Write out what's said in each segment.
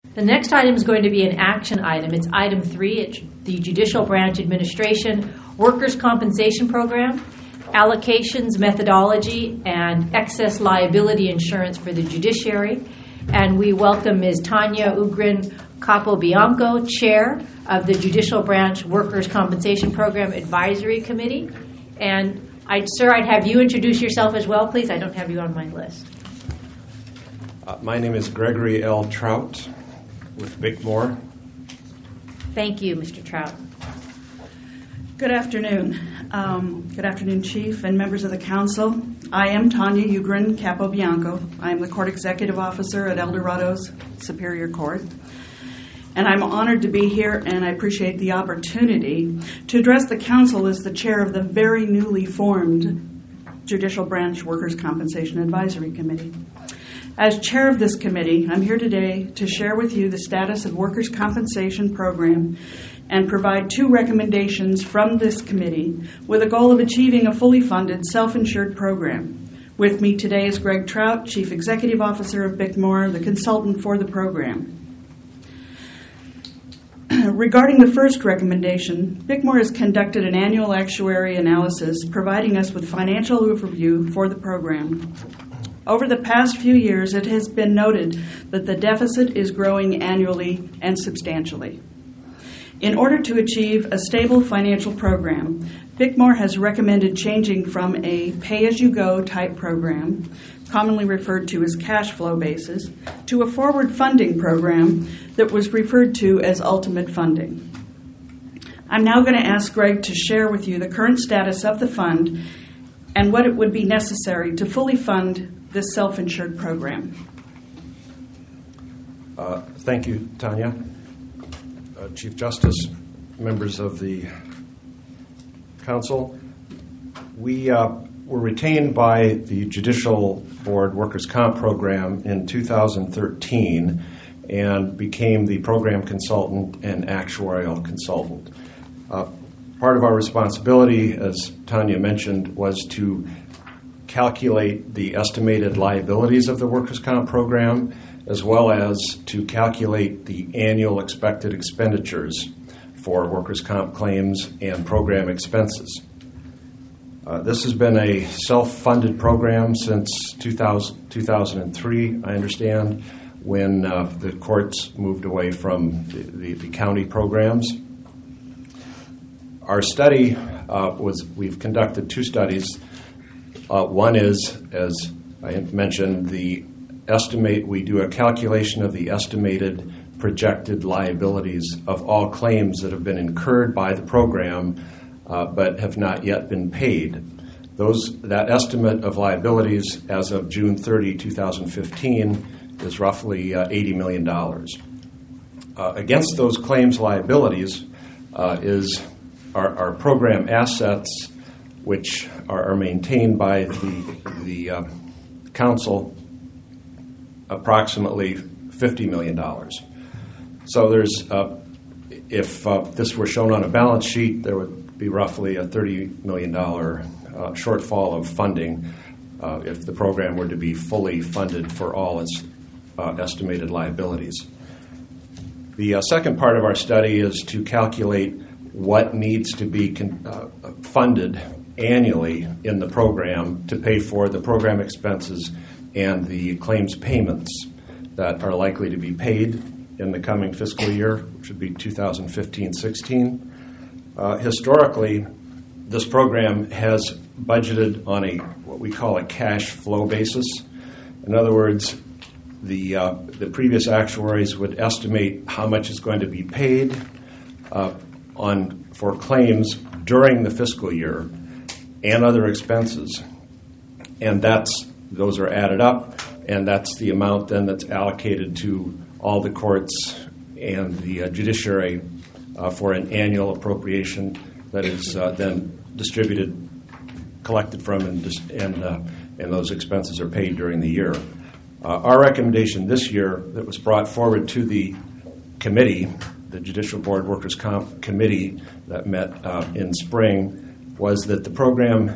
The next item is going to be an action item. It's item 3. It's the Judicial Branch Administration Workers' Compensation Program, allocations, methodology, and excess liability insurance for the judiciary. And we welcome Ms. Tanya Ugrin Capobianco, Chair of the Judicial Branch Workers' Compensation Program Advisory Committee. And Sir, I'd have you introduce yourself as well, please. I don't have you on my list. My name is Gregory L. Trout with Bickmore. Thank you, Mr. Trout. Good afternoon. Good afternoon, Chief and members of the Council. I am Tanya Ugrin Capobianco. I am the Court Executive Officer at Eldorado's Superior Court. And I'm honored to be here, and I appreciate the opportunity to address the Council as the Chair of the very newly formed Judicial Branch Workers' Compensation Advisory Committee. As Chair of this committee, I'm here today to share with you the status of Workers' Compensation Program and provide 2 recommendations from this committee with a goal of achieving a fully funded, self-insured program. With me today is Greg Trout, Chief Executive Officer of Bickmore, the consultant for the program. Regarding the first recommendation, Bickmore has conducted an annual actuary analysis providing us with financial overview for the program. Over the past few years, it has been noted that the deficit is growing annually and substantially. In order to achieve a stable financial program, Bickmore has recommended changing from a pay-as-you-go type program, commonly referred to as cash flow basis, to a forward funding program that was referred to as ultimate funding. I'm now going to ask Greg to share with you the current status of the fund and what it would be necessary to fully fund this self-insured program. Thank you, Tanya. Chief Justice, members of the Council, we were retained by the Judicial Board Workers' Comp Program in 2013 and became the program consultant and actuarial consultant. Part of our responsibility, as Tanya mentioned, was to calculate the estimated liabilities of the Workers' Comp Program, as well as to calculate the annual expected expenditures for workers' comp claims and program expenses. This has been a self-funded program since 2003, I understand, when the courts moved away from the county programs. Our study we've conducted 2 studies. One is, as I mentioned, we do a calculation of the estimated projected liabilities of all claims that have been incurred by the program but have not yet been paid. That estimate of liabilities as of June 30, 2015 is roughly $80 million. Against those claims liabilities is our program assets, which are maintained by the Council, approximately $50 million. So there's, if this were shown on a balance sheet, there would be roughly a $30 million shortfall of funding if the program were to be fully funded for all its estimated liabilities. The second part of our study is to calculate what needs to be funded annually in the program to pay for the program expenses and the claims payments that are likely to be paid in the coming fiscal year, which would be 2015-16. Historically, this program has budgeted on what we call a cash flow basis. In other words, the previous actuaries would estimate how much is going to be paid for claims during the fiscal year and other expenses, and those are added up, and that's the amount then that's allocated to all the courts and the judiciary for an annual appropriation that is then distributed, collected from, and those expenses are paid during the year. Our recommendation this year that was brought forward to the committee, the Judicial Board Workers' Comp Committee that met in spring, was that the program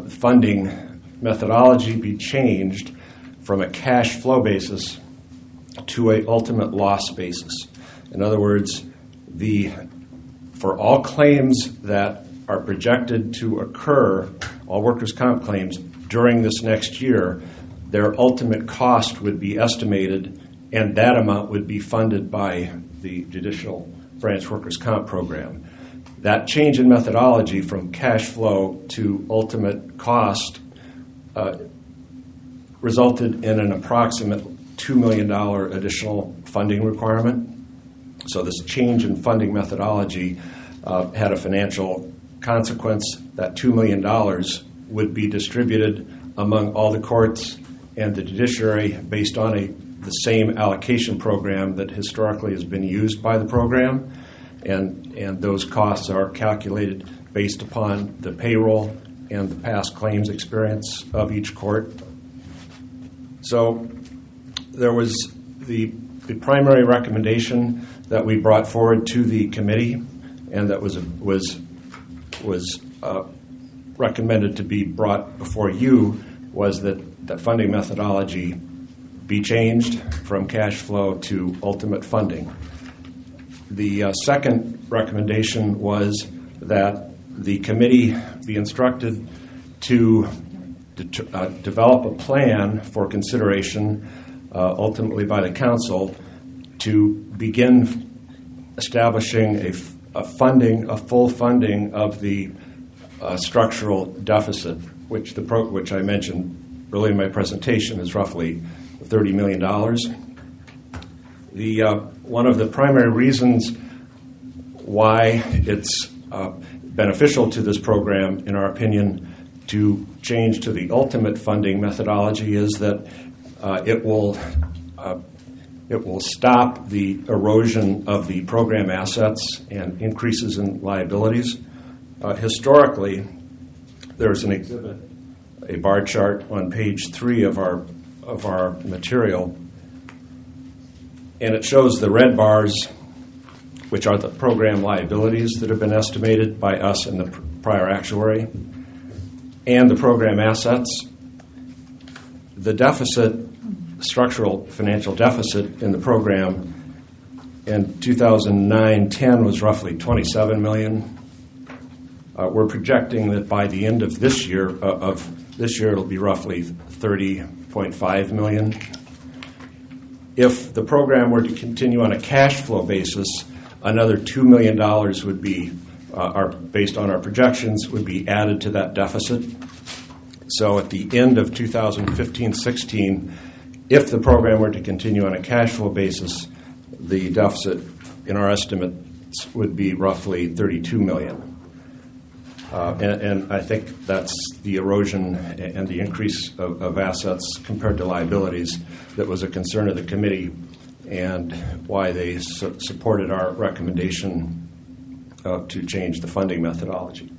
funding methodology be changed from a cash flow basis to an ultimate loss basis. In other words, for all claims that are projected to occur, all workers' comp claims during this next year, their ultimate cost would be estimated, and that amount would be funded by the Judicial Branch Workers' Comp Program. That change in methodology from cash flow to ultimate cost resulted in an approximate $2 million additional funding requirement. So this change in funding methodology had a financial consequence. That $2 million would be distributed among all the courts and the judiciary based on the same allocation program that historically has been used by the program. And those costs are calculated based upon the payroll and the past claims experience of each court. So there was the primary recommendation that we brought forward to the committee, and that was recommended to be brought before you, was that funding methodology be changed from cash flow to ultimate funding. The second recommendation was that the committee be instructed to develop a plan for consideration, ultimately by the council, to begin establishing a full funding of the structural deficit, which I mentioned earlier in my presentation is roughly $30 million. One of the primary reasons why it's beneficial to this program, in our opinion, to change to the ultimate funding methodology is that it will stop the erosion of the program assets and increases in liabilities. Historically, there's an exhibit, a bar chart on page 3 of our material, and it shows the red bars, which are the program liabilities that have been estimated by us and the prior actuary, and the program assets. The deficit, structural financial deficit in the program in 2009-10 was roughly $27 million. We're projecting that by the end of this year, it'll be roughly $30.5 million. If the program were to continue on a cash flow basis, another $2 million would be, based on our projections, would be added to that deficit. So at the end of 2015-16, if the program were to continue on a cash flow basis, the deficit in our estimates would be roughly $32 million. And I think that's the erosion and the increase of assets compared to liabilities that was a concern of the committee, and why they supported our recommendation to change the funding methodology.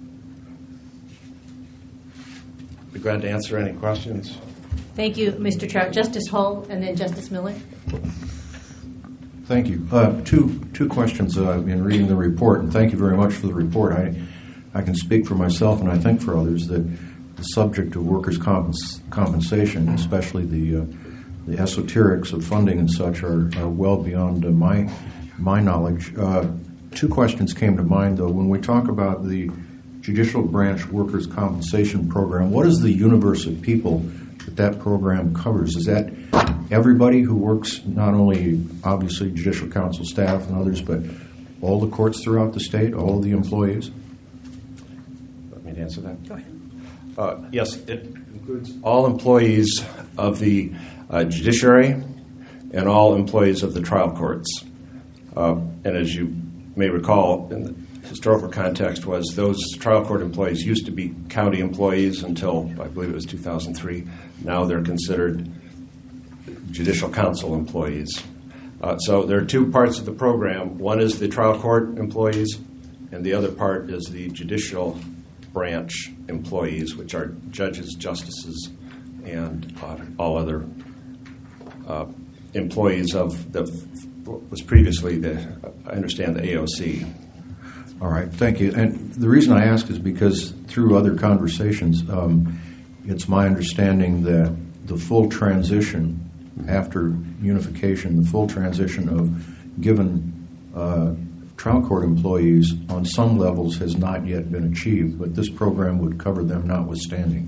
Be glad to answer any questions. Thank you, Mr. Trout. Justice Hull and then Justice Miller. Thank you. Two questions in reading the report, and thank you very much for the report. I can speak for myself, and I think for others, that the subject of workers' compensation, especially the esoterics of funding and such, are well beyond my knowledge. Two questions came to mind, though. When we talk about the Judicial Branch Workers' Compensation Program, what is the universe of people that program covers? Is that everybody who works, not only obviously Judicial Council staff and others, but all the courts throughout the state, all of the employees? Let me answer that. Go ahead. Yes, it includes all employees of the judiciary and all employees of the trial courts. And as you may recall, in the historical context, was those trial court employees used to be county employees until, I believe it was 2003. Now they're considered Judicial Council employees. So there are two parts of the program. One is the trial court employees, and the other part is the Judicial Branch employees, which are judges, justices, and all other employees of what was previously I understand, the AOC. All right, thank you. And the reason I ask is because through other conversations, it's my understanding that the full transition after unification, the full transition of given trial court employees on some levels has not yet been achieved, but this program would cover them notwithstanding.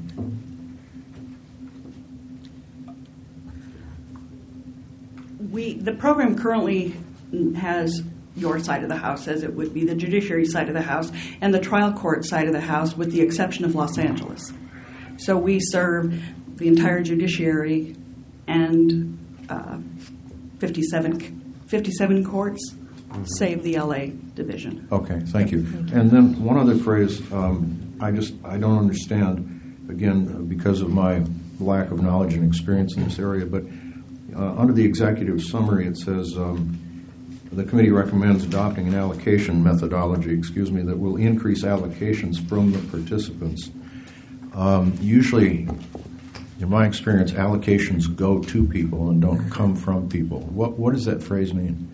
The program currently has your side of the house, as it would be the judiciary side of the house, and the trial court side of the house, with the exception of Los Angeles. So we serve the entire judiciary and 57 courts, save the LA division. Okay, thank you. And then one other phrase, I don't understand, again, because of my lack of knowledge and experience in this area, but under the executive summary it says the committee recommends adopting an allocation methodology, that will increase allocations from the participants. Usually, in my experience, allocations go to people and don't come from people. What does that phrase mean?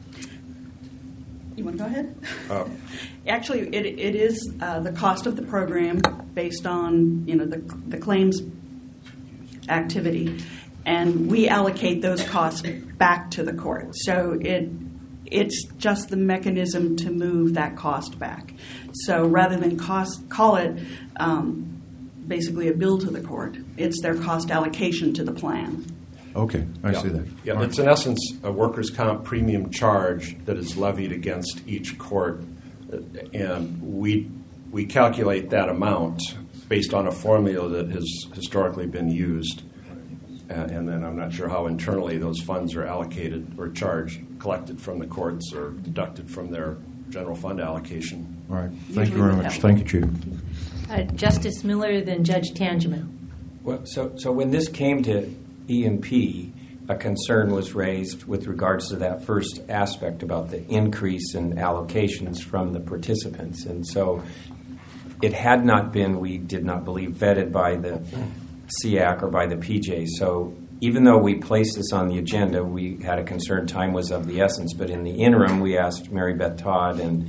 You want to go ahead? Actually, it is the cost of the program based on the claims activity, and we allocate those costs back to the court. So it's just the mechanism to move that cost back. So rather than call it basically a bill to the court, it's their cost allocation to the plan. Okay, I see that. Yeah, it's in essence a workers' comp premium charge that is levied against each court, and we calculate that amount based on a formula that has historically been used, and then I'm not sure how internally those funds are allocated or collected from the courts or deducted from their general fund allocation. All right, thank you very much. Thank you, Chief. Justice Miller, then Judge Tangeman. Well, so when this came to E&P, a concern was raised with regards to that first aspect about the increase in allocations from the participants. And so it had not been, we did not believe, vetted by the SEAC or by the PJ. So even though we placed this on the agenda, we had a concern time was of the essence. But in the interim, we asked Mary Beth Todd and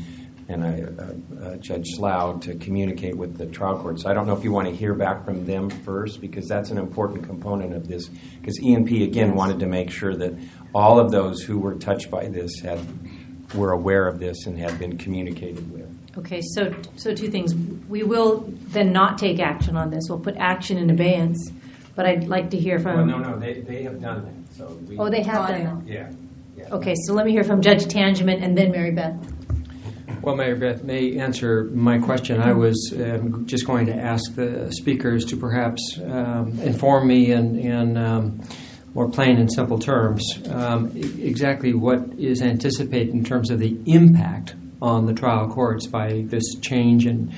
Judge Slough to communicate with the trial court. So I don't know if you want to hear back from them first, because that's an important component of this. Because E&P, again, wanted to make sure that all of those who were touched by this were aware of this and had been communicated with. Okay, so two things. We will then not take action on this. We'll put action in abeyance. But I'd like to hear from... Well, no, they have done that. So they have done that? Yeah. Okay, so let me hear from Judge Tangeman and then Mary Beth. Well, Mary Beth may answer my question. I was just going to ask the speakers to perhaps inform me in more plain and simple terms exactly what is anticipated in terms of the impact on the trial courts by this change in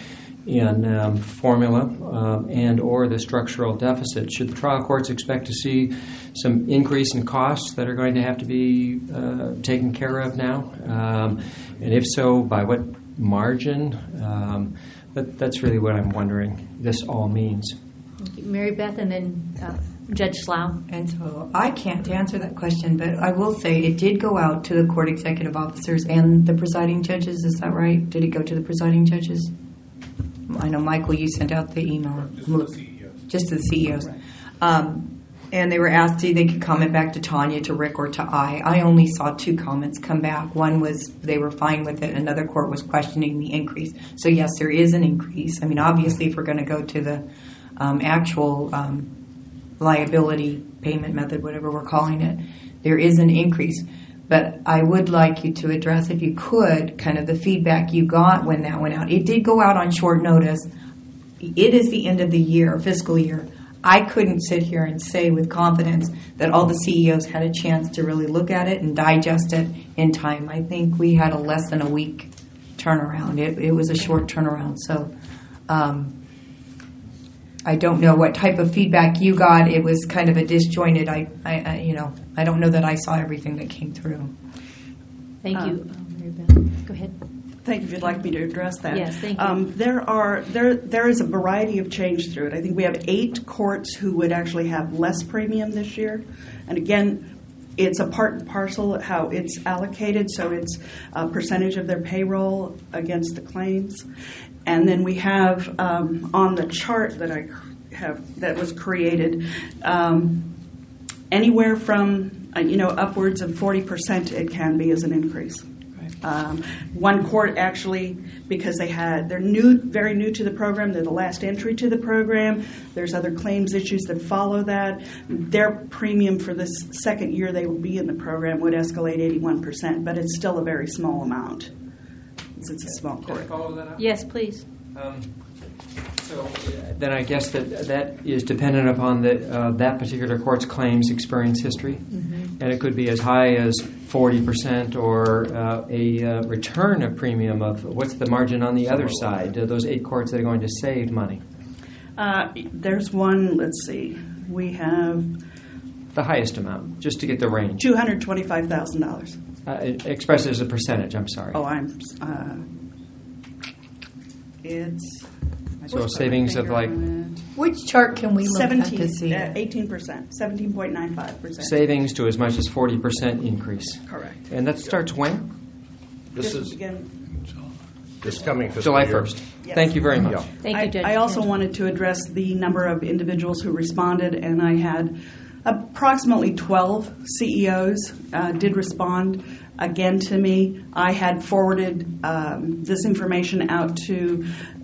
formula and or the structural deficit. Should the trial courts expect to see some increase in costs that are going to have to be taken care of now? And if so, by what margin? That's really what I'm wondering this all means. Mary Beth and then Judge Slough. And so I can't answer that question, but I will say it did go out to the court executive officers and the presiding judges. Is that right? Did it go to the presiding judges? I know, Michael, you sent out the email. Just to the CEOs. Right. And they were asked if they could comment back to Tanya, to Rick, or to I. I only saw 2 comments come back. One was they were fine with it. Another court was questioning the increase. So, yes, there is an increase. I mean, obviously, if we're going to go to the actual liability payment method, whatever we're calling it, there is an increase. But I would like you to address, if you could, kind of the feedback you got when that went out. It did go out on short notice. It is the end of the year, fiscal year. I couldn't sit here and say with confidence that all the CEOs had a chance to really look at it and digest it in time. I think we had a less than a week turnaround. It was a short turnaround. So I don't know what type of feedback you got. It was kind of a disjointed. I don't know that I saw everything that came through. Thank you, Mary Beth. Go ahead. Thank you. If you'd like me to address that. Yes, thank you. There is a variety of change through it. I think we have 8 courts who would actually have less premium this year. And again, it's a part and parcel how it's allocated, so it's a percentage of their payroll against the claims. And then we have on the chart that I have that was created, anywhere from upwards of 40% it can be as an increase. One court actually, because they're very new to the program, they're the last entry to the program, there's other claims issues that follow that, their premium for this second year they will be in the program would escalate 81%, but it's still a very small amount. It's a small court. Can I follow that up? Yes, please. So then I guess that is dependent upon that particular court's claims experience history, and it could be as high as 40% or a return of premium of what's the margin on the other side, those 8 courts that are going to save money. There's one, let's see, we have The highest amount, just to get the range. $225,000. Expressed as a percentage, I'm sorry. Oh, it's... So savings of like... Which chart can we look at to see? 18%, 17.95%. Savings to as much as 40% increase. Correct. And that starts when? This is this coming fiscal July year. 1st. Yes. Thank you very much. Yeah. Thank you, Judge. I also wanted to address the number of individuals who responded, and I had approximately 12 CEOs did respond again to me. I had forwarded this information out to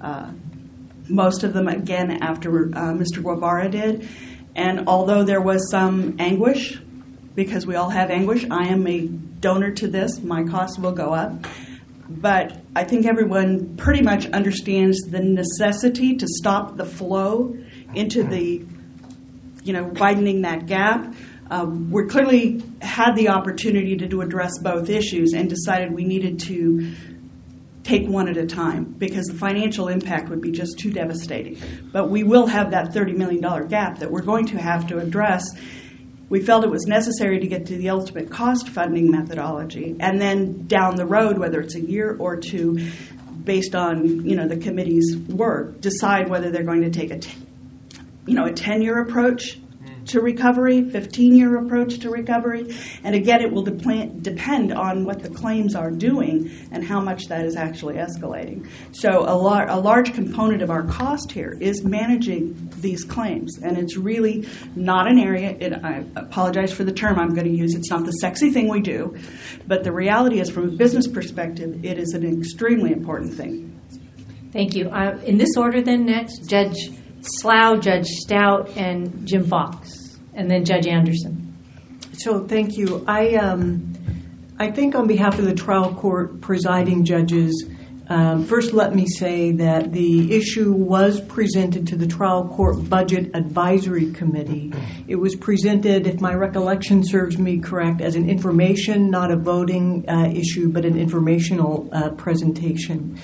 most of them again after Mr. Guevara did. And although there was some anguish, because we all have anguish, I am a donor to this. My costs will go up. But I think everyone pretty much understands the necessity to stop the flow into the, widening that gap. We clearly had the opportunity to address both issues and decided we needed to take one at a time because the financial impact would be just too devastating. But we will have that $30 million gap that we're going to have to address. We felt it was necessary to get to the ultimate cost funding methodology, and then down the road, whether it's a year or two, based on the committee's work, decide whether they're going to take a 10-year approach to recovery, 15-year approach to recovery, and again, it will depend on what the claims are doing and how much that is actually escalating. So a large component of our cost here is managing these claims, and it's really not an area, I apologize for the term I'm going to use, it's not the sexy thing we do, but the reality is from a business perspective, it is an extremely important thing. Thank you. In this order then next, Judge Slough, Judge Stout, and Jim Fox, and then Judge Anderson. So thank you. I think on behalf of the trial court presiding judges, first let me say that the issue was presented to the trial court budget advisory committee. It was presented, if my recollection serves me correct, as an information, not a voting issue, but an informational presentation.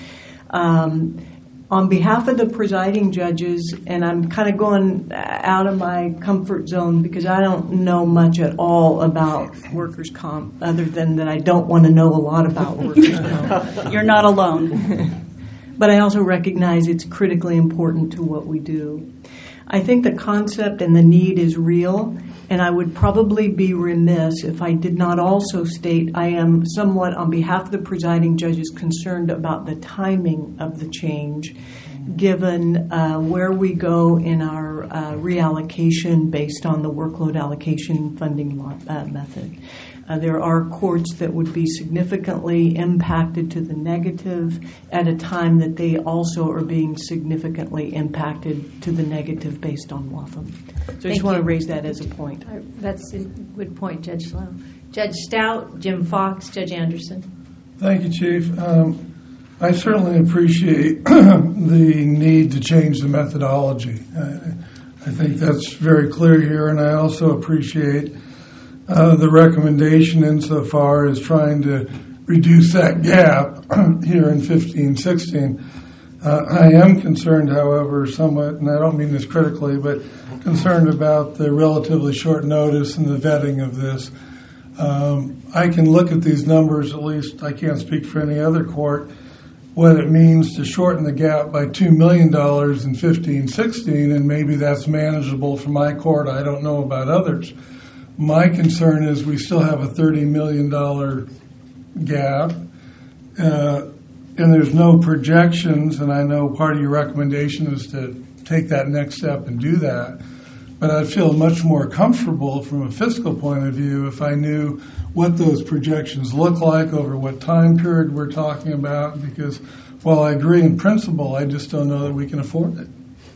On behalf of the presiding judges, and I'm kind of going out of my comfort zone because I don't know much at all about workers' comp, other than that I don't want to know a lot about workers' comp. You're not alone. But I also recognize it's critically important to what we do. I think the concept and the need is real, and I would probably be remiss if I did not also state I am somewhat, on behalf of the presiding judges, concerned about the timing of the change, given where we go in our reallocation based on the workload allocation funding method. There are courts that would be significantly impacted to the negative at a time that they also are being significantly impacted to the negative based on WAFM. So I just want to raise that as a point. That's a good point, Judge Slough. Judge Stout, Jim Fox, Judge Anderson. Thank you, Chief. I certainly appreciate the need to change the methodology. I think that's very clear here, and I also appreciate the recommendation insofar as trying to reduce that gap here in 15-16. I am concerned, however, somewhat, and I don't mean this critically, but concerned about the relatively short notice and the vetting of this. I can look at these numbers, at least I can't speak for any other court, what it means to shorten the gap by $2 million in 15-16, and maybe that's manageable for my court. I don't know about others. My concern is we still have a $30 million gap, and there's no projections, and I know part of your recommendation is to take that next step and do that. but I'd feel much more comfortable from a fiscal point of view if I knew what those projections look like over what time period we're talking about, because while I agree in principle, I just don't know that we can afford it.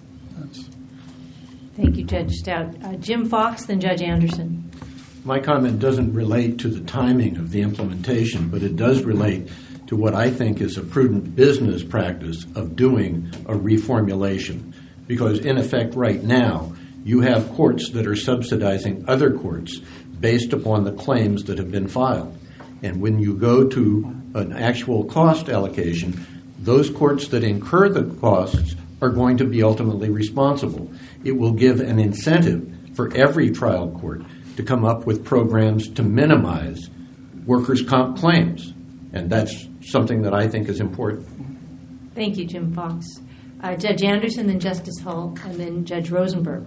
Thank you, Judge Stout. Jim Fox, then Judge Anderson. My comment doesn't relate to the timing of the implementation, but it does relate to what I think is a prudent business practice of doing a reformulation. Because in effect right now, you have courts that are subsidizing other courts based upon the claims that have been filed. And when you go to an actual cost allocation, those courts that incur the costs are going to be ultimately responsible. It will give an incentive for every trial court to come up with programs to minimize workers' comp claims. And that's something that I think is important. Thank you, Jim Fox. Judge Anderson, then Justice Hull, and then Judge Rosenberg.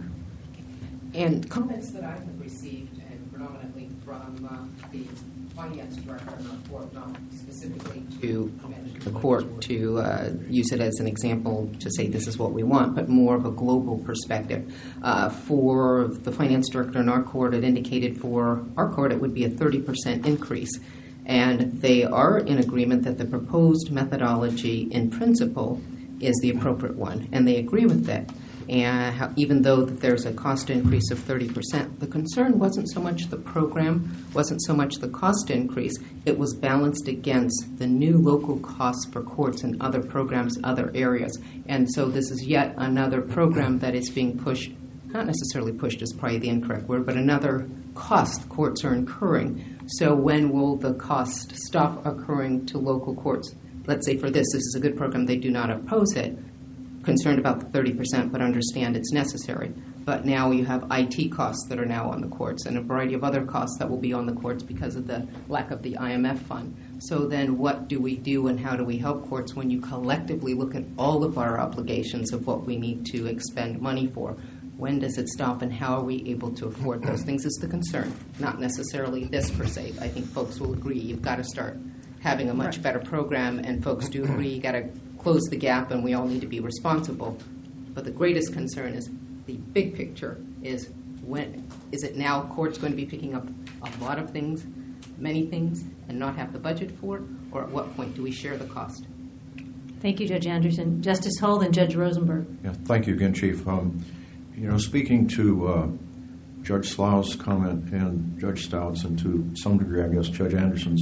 And comments that I have received, and predominantly from the finance director in our court, not specifically to the court to use it as an example to say this is what we want, but more of a global perspective. For the finance director in our court, it indicated for our court it would be a 30% increase. And they are in agreement that the proposed methodology in principle is the appropriate one, and they agree with that. And even though that there's a cost increase of 30%, the concern wasn't so much the program, wasn't so much the cost increase, it was balanced against the new local costs for courts and other programs, other areas. And so this is yet another program that is being pushed, not necessarily pushed is probably the incorrect word, but another cost courts are incurring. So when will the cost stop occurring to local courts? Let's say for this is a good program, they do not oppose it, concerned about the 30%, but understand it's necessary. But now you have IT costs that are now on the courts and a variety of other costs that will be on the courts because of the lack of the IMF fund. So then what do we do and how do we help courts when you collectively look at all of our obligations of what we need to expend money for? When does it stop and how are we able to afford those things is the concern, not necessarily this per se. I think folks will agree you've got to start having a much better program, and folks do agree you got to close the gap and we all need to be responsible. But the greatest concern is the big picture is when is it now courts going to be picking up a lot of things, many things, and not have the budget for it, or at what point do we share the cost? Thank you, Judge Anderson. Justice Hull, then Judge Rosenberg. Yeah, thank you again, Chief. Speaking to Judge Slaugh's comment and Judge Stout's, and to some degree, I guess, Judge Anderson's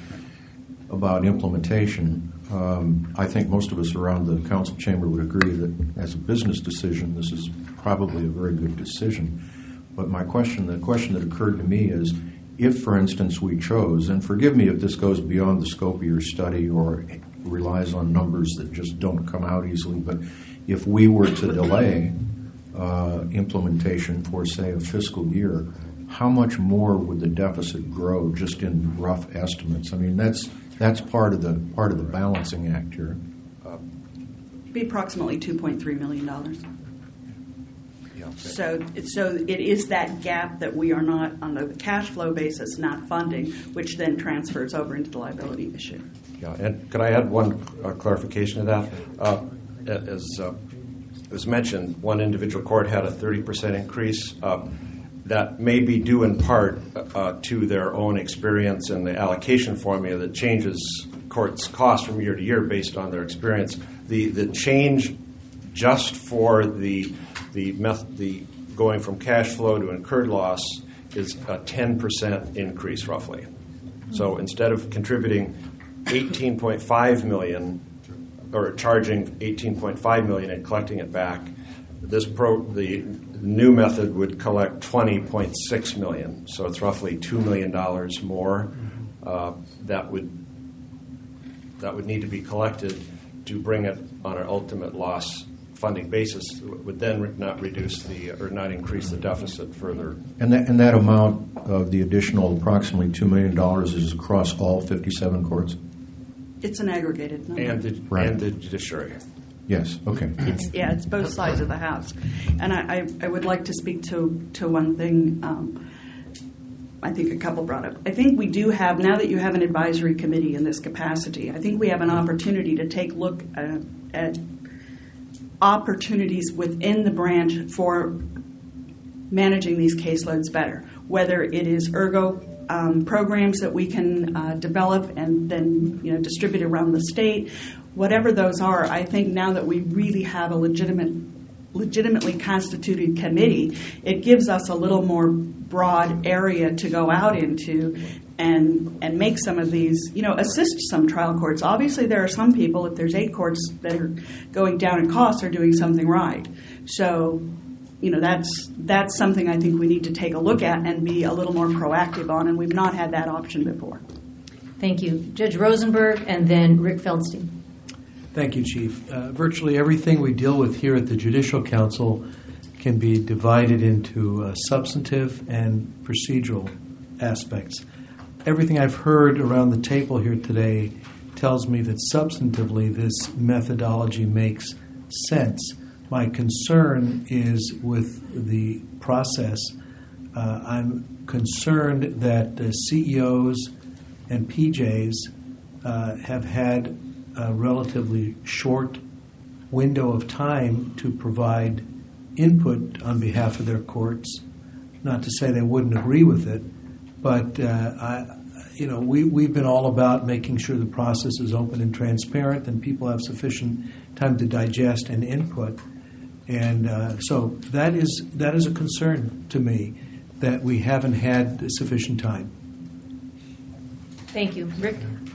about implementation, I think most of us around the council chamber would agree that as a business decision, this is probably a very good decision. But the question that occurred to me is, if, for instance, we chose, and forgive me if this goes beyond the scope of your study or relies on numbers that just don't come out easily, but if we were to delay implementation for, say, a fiscal year, how much more would the deficit grow just in rough estimates? I mean, that's part of the balancing act here. Be approximately $2.3 million. Yeah, okay. So it is that gap that we are not, on the cash flow basis, not funding, which then transfers over into the liability issue. Yeah, and could I add one clarification to that? As was mentioned, one individual court had a 30% increase. That may be due in part to their own experience and the allocation formula that changes courts' costs from year to year based on their experience. The change just for the going from cash flow to incurred loss is a 10% increase roughly. So instead of contributing $18.5 million or charging $18.5 million and collecting it back, the new method would collect $20.6 million. So it's roughly $2 million more that would need to be collected to bring it on an ultimate loss funding basis. It would then not increase the deficit further. And that amount of the additional approximately $2 million is across all 57 courts? It's an aggregated number. And the judiciary. Yes, okay. It's both sides of the house. And I would like to speak to one thing I think a couple brought up. I think we do have, now that you have an advisory committee in this capacity, I think we have an opportunity to take a look at opportunities within the branch for managing these caseloads better, whether it is ergo programs that we can develop and then distribute around the state. Whatever those are, I think now that we really have a legitimately constituted committee, it gives us a little more broad area to go out into and make some of these, assist some trial courts. Obviously, there are some people, if there's 8 courts that are going down in costs, are doing something right. So, that's something I think we need to take a look at and be a little more proactive on, and we've not had that option before. Thank you. Judge Rosenberg and then Rick Feldstein. Thank you, Chief. Virtually everything we deal with here at the Judicial Council can be divided into substantive and procedural aspects. Everything I've heard around the table here today tells me that substantively this methodology makes sense. My concern is with the process. I'm concerned that CEOs and PJs have had a relatively short window of time to provide input on behalf of their courts. Not to say they wouldn't agree with it, but we've been all about making sure the process is open and transparent and people have sufficient time to digest and input. And so that is a concern to me, that we haven't had sufficient time. Thank you. Rick?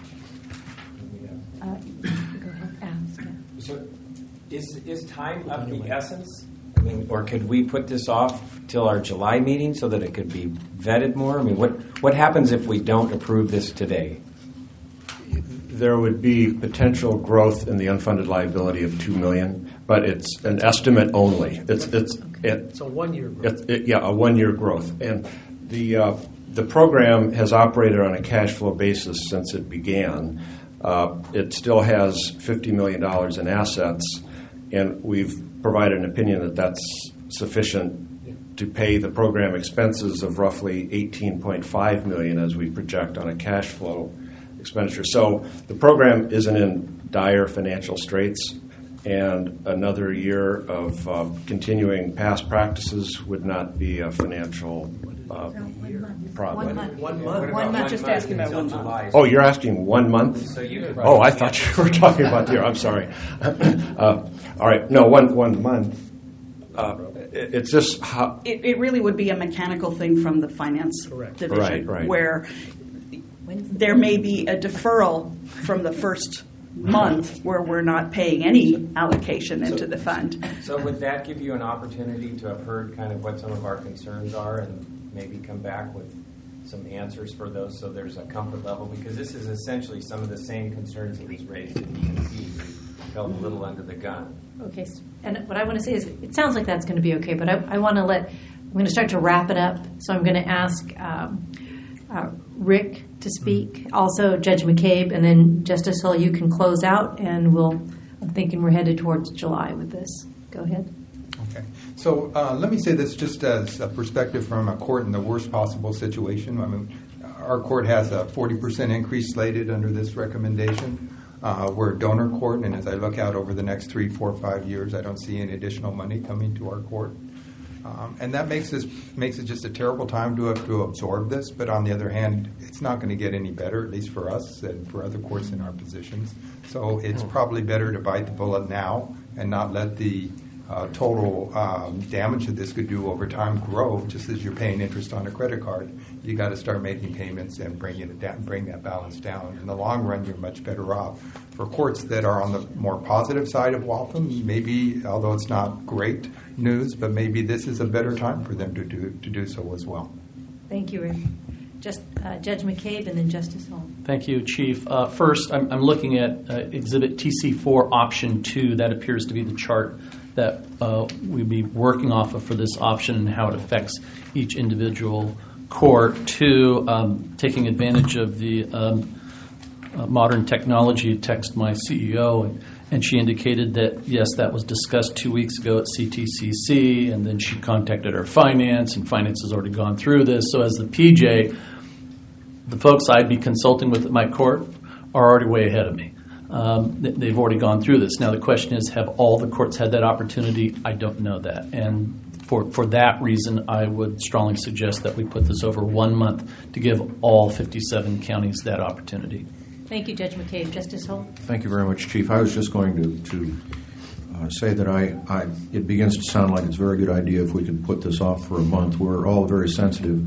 Go ahead, ask. So is time of the essence? Or could we put this off till our July meeting so that it could be vetted more? What happens if we don't approve this today? There would be potential growth in the unfunded liability of $2 million, but it's an estimate only. It's a 1-year growth. A 1-year growth, and the program has operated on a cash flow basis since it began. It still has $50 million in assets, and we've provided an opinion that that's sufficient to pay the program expenses of roughly $18.5 million as we project on a cash flow expenditure. So the program isn't in dire financial straits, and another year of continuing past practices would not be a financial problem. 1 month. Just asking about 1 month. July. Oh, you're asking 1 month? So you could I thought you were talking about the year. I'm sorry. All right. No, 1 month. It's just how... It really would be a mechanical thing from the finance division, right. Where there may be a deferral from the first month where we're not paying any allocation into the fund. So would that give you an opportunity to have heard kind of what some of our concerns are and maybe come back with some answers for those so there's a comfort level? Because this is essentially some of the same concerns that was raised in E&P. We felt a little under the gun. Okay, and what I want to say is it sounds like that's going to be okay, but I want to I'm going to start to wrap it up, so I'm going to ask Rick to speak, also Judge McCabe, and then Justice Hull, you can close out, and I'm thinking we're headed towards July with this. Go ahead. Okay. So let me say this just as a perspective from a court in the worst possible situation. Our court has a 40% increase slated under this recommendation. We're a donor court, and as I look out over the next 3, 4, 5 years, I don't see any additional money coming to our court. And that makes it just a terrible time to have to absorb this. But on the other hand, it's not going to get any better, at least for us and for other courts in our positions. So it's probably better to bite the bullet now and not let the total damage that this could do over time grow. Just as you're paying interest on a credit card, you got to start making payments and bring that balance down. In the long run, you're much better off. For courts that are on the more positive side of Waltham, maybe, although it's not great news, but maybe this is a better time for them to do so as well. Thank you, Rick. Judge McCabe and then Justice Hall. Thank you, Chief. First, I'm looking at Exhibit TC4 Option 2. That appears to be the chart that we'd be working off of for this option and how it affects each individual court. 2, taking advantage of the modern technology, text my CEO, and she indicated that, yes, that was discussed 2 weeks ago at CTCC, and then she contacted our finance, and finance has already gone through this. So as the PJ, the folks I'd be consulting with at my court are already way ahead of me. They've already gone through this. Now the question is, have all the courts had that opportunity? I don't know that. And For that reason, I would strongly suggest that we put this over 1 month to give all 57 counties that opportunity. Thank you, Judge McCabe. Justice Holt? Thank you very much, Chief. I was just going to say that it begins to sound like it's a very good idea if we could put this off for a month. We're all very sensitive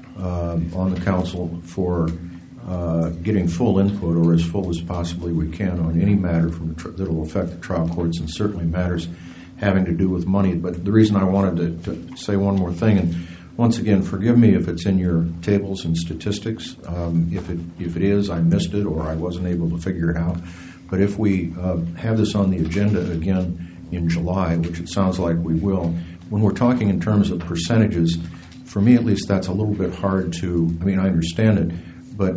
on the council for getting full input, or as full as possibly we can, on any matter that will affect the trial courts, and certainly matters having to do with money. But the reason I wanted to say one more thing, and once again, forgive me if it's in your tables and statistics. If it is, I missed it or I wasn't able to figure it out. But if we have this on the agenda again in July, which it sounds like we will, when we're talking in terms of percentages, for me at least, that's a little bit hard to, I mean, I understand it, but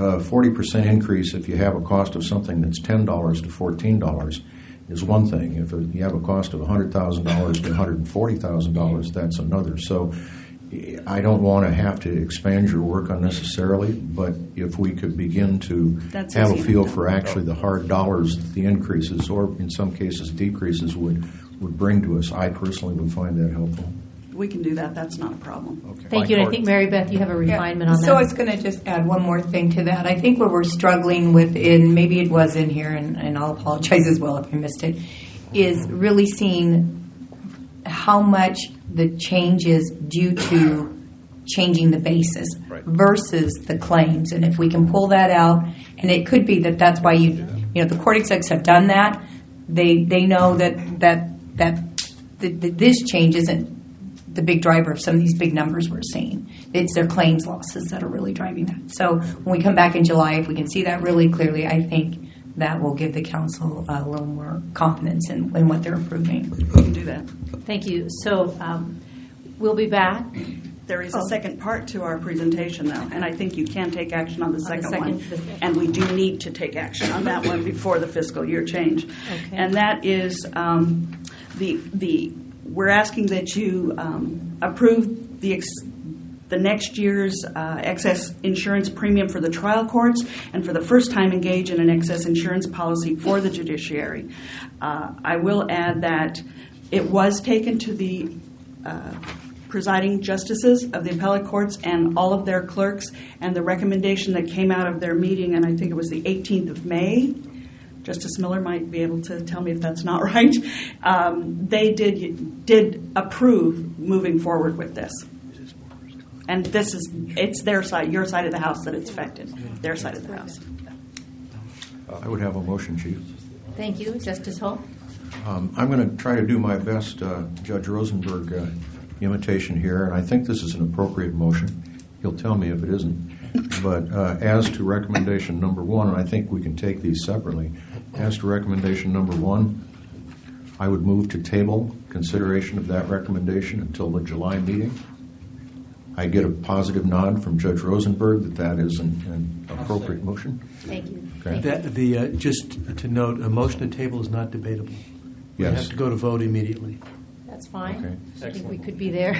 40% increase if you have a cost of something that's $10 to $14 is one thing. If you have a cost of $100,000 to $140,000, that's another. So I don't want to have to expand your work unnecessarily, but if we could begin to have a feel for actually the hard dollars that the increases, or in some cases decreases, would bring to us, I personally would find that helpful. We can do that. That's not a problem. Okay. Thank you. And I think, Mary Beth, you have a refinement on that. So I was going to just add one more thing to that. I think what we're struggling with, and maybe it was in here, and I'll apologize as well if I missed it, is really seeing how much the change is due to changing the basis versus the claims. And if we can pull that out, and it could be that that's why the court execs have done that. They know that this change isn't the big driver of some of these big numbers we're seeing. It's their claims losses that are really driving that. So when we come back in July, if we can see that really clearly, I think that will give the council a little more confidence in what they're approving. We can do that. Thank you. So we'll be back. There is a second part to our presentation, though, and I think you can take action on the second one. And we do need to take action on that one before the fiscal year change. Okay. And that is we're asking that you approve the next year's excess insurance premium for the trial courts, and for the first time engage in an excess insurance policy for the judiciary. I will add that it was taken to the presiding justices of the appellate courts and all of their clerks, and the recommendation that came out of their meeting, and I think it was the 18th of May, Justice Miller might be able to tell me if that's not right. They did approve moving forward with this. And it's their side, your side of the house that it's affected, their side of the house. I would have a motion, Chief. Thank you. Justice Holt? I'm going to try to do my best, Judge Rosenberg imitation here, and I think this is an appropriate motion. He'll tell me if it isn't. But as to recommendation number one, and I think we can take these separately, as to recommendation number one, I would move to table consideration of that recommendation until the July meeting. I get a positive nod from Judge Rosenberg that is an appropriate motion. Thank you. Okay. Just to note, a motion to table is not debatable. We Yes. have to go to vote immediately. That's fine. Okay. I think we could be there.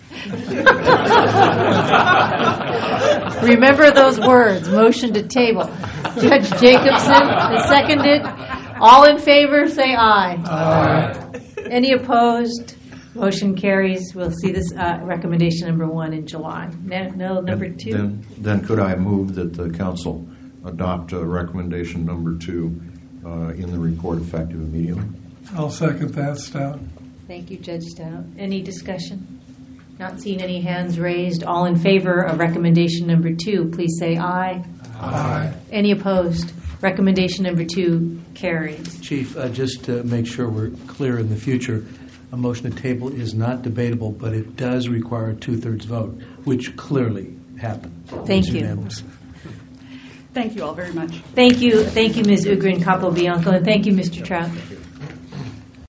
Remember those words, motion to table. Judge Jacobson is seconded. All in favor, say aye. Aye. Any opposed? Motion carries. We'll see this recommendation number one in July. No, number two? Then could I move that the council adopt recommendation number two in the report effective immediately? I'll second that, Stout. Thank you, Judge Stout. Any discussion? Not seeing any hands raised. All in favor of recommendation number two, please say aye. Aye. Any opposed? Recommendation number two carries. Chief, just to make sure we're clear in the future, a motion to table is not debatable, but it does require a two-thirds vote, which clearly happened. Thank you. Unanimous. Thank you all very much. Thank you, Ms. Ugrin Capobianco, and thank you, Mr. Trout.